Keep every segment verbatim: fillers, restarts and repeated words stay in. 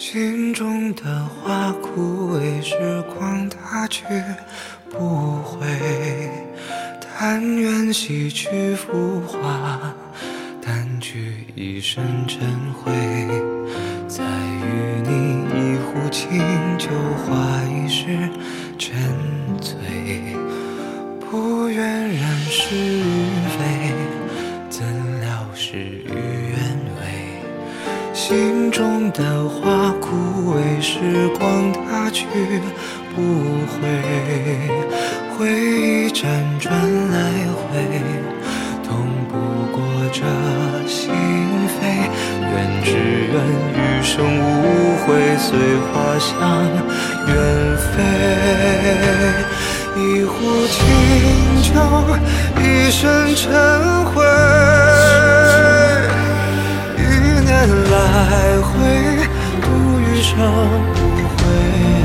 心中的花枯萎，时光它去不回。但愿洗去浮华，淡去一身尘灰。再与你一壶清酒，话一世沉醉。不愿人事与非，怎料事与愿违。心中的花枯萎，时光它去不回。回忆辗转来回，痛不过这心扉。愿只愿余生无悔，随花香远飞。一壶清酒，一身尘灰。一年来回，度余生无悔。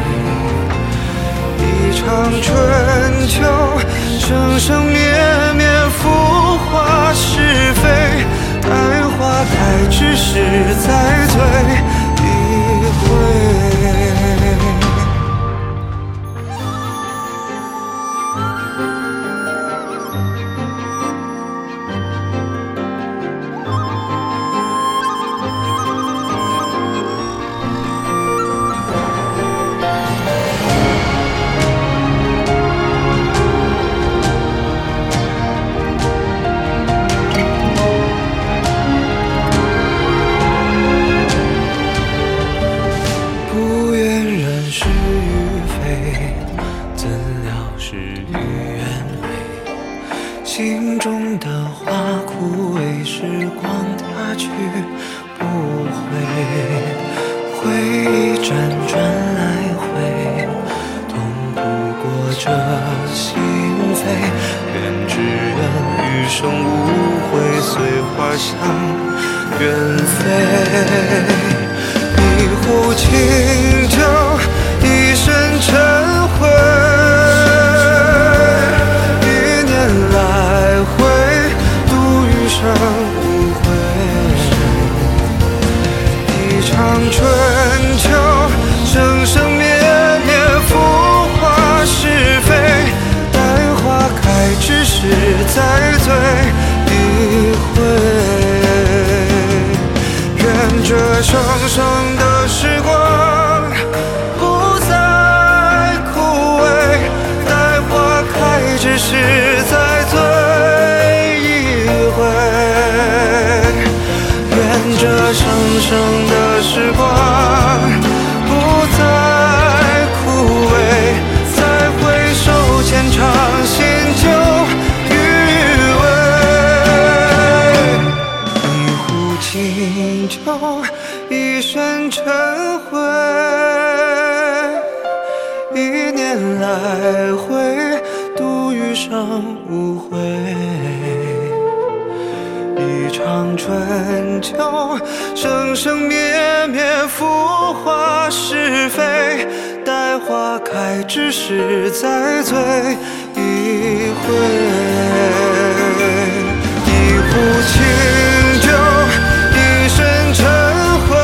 一场春秋，生生灭灭，浮华是非。待花开之时，再醉一回。心中的花枯萎，时光它去不回。回忆辗转来回，痛不过这心扉。愿只愿余生无悔，随花香远飞。一壶清酒，一身尘灰。来回度余生无悔。一场春秋，生生灭灭，浮华是非。待花开之时，再醉一回。愿这生生的时光不再枯萎。待花开之时，再醉一回。愿这生生的时光不再枯萎。再回首，浅尝心酒余味。一壶清酒，一身尘灰。一年来回，度余生无悔。一场春秋，生生灭灭，浮华是非。待花开之时，再醉一回。一壶清酒，一身尘灰。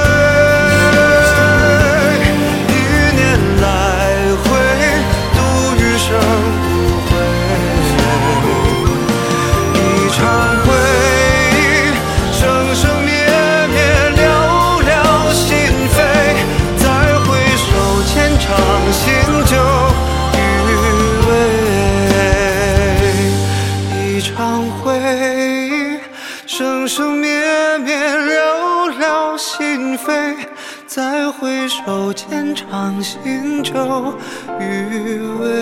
一年来回，度余生无悔。一场回忆，生生灭灭，寥寥心扉。再回首，浅尝心酒余味。一场回忆，生生灭灭，寥寥心扉。再回首，浅尝心酒余味。